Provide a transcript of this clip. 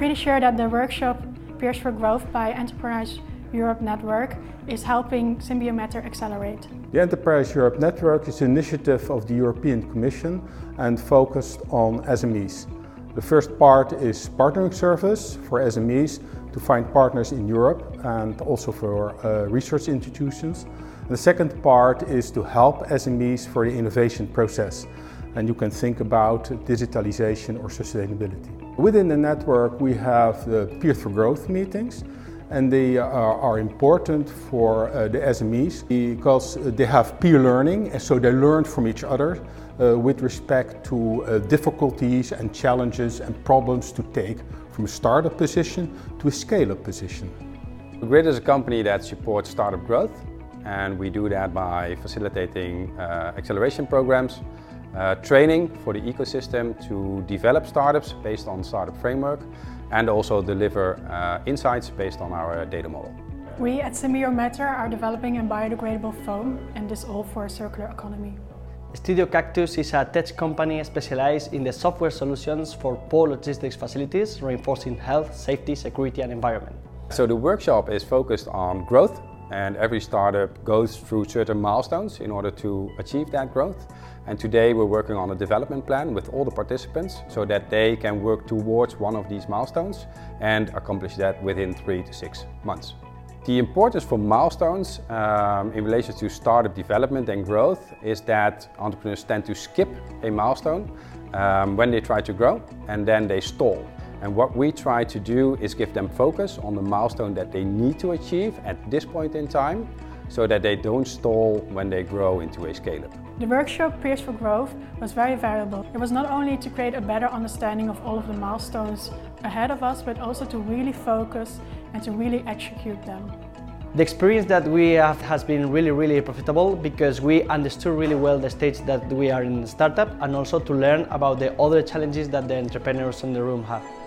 pretty sure that the workshop Peers for Growth by Enterprise Europe Network is helping Symbiomatter accelerate. The Enterprise Europe Network is an initiative of the European Commission and focused on SMEs. The first part is partnering service for SMEs to find partners in Europe and also for research institutions. And the second part is to help SMEs for the innovation process. And you can think about digitalization or sustainability. Within the network we have the Peers for Growth meetings, and they are important for the SMEs because they have peer learning, and so they learn from each other with respect to difficulties and challenges and problems to take from a startup position to a scale-up position. Grid is a company that supports startup growth, and we do that by facilitating acceleration programs, training for the ecosystem to develop startups based on Startup Framework, and also deliver insights based on our data model. We at Symbiomatter are developing a biodegradable foam, and this all for a circular economy. Studio Cactus is a tech company specialized in the software solutions for port logistics facilities, reinforcing health, safety, security and environment. So the workshop is focused on growth, and every startup goes through certain milestones in order to achieve that growth. And today we're working on a development plan with all the participants so that they can work towards one of these milestones and accomplish that within 3 to 6 months. The importance for milestones in relation to startup development and growth is that entrepreneurs tend to skip a milestone when they try to grow, and then they stall. And what we try to do is give them focus on the milestone that they need to achieve at this point in time, so that they don't stall when they grow into a scale-up. The workshop Peers for Growth was very valuable. It was not only to create a better understanding of all of the milestones ahead of us, but also to really focus and to really execute them. The experience that we have has been really profitable because we understood really well the stage that we are in the startup, and also to learn about the other challenges that the entrepreneurs in the room have.